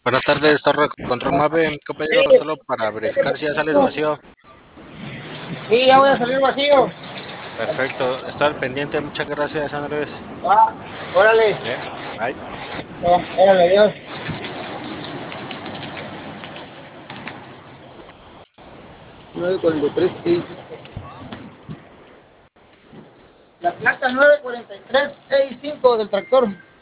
Buenas tardes, Torre Control Mave, compañero, solo para verificar si ya sales vacío. Sí, ya voy a salir vacío. Perfecto, está al pendiente, muchas gracias, Andrés. Va, órale. Bye. Órale, adiós. 943 La placa 943 E5 del tractor.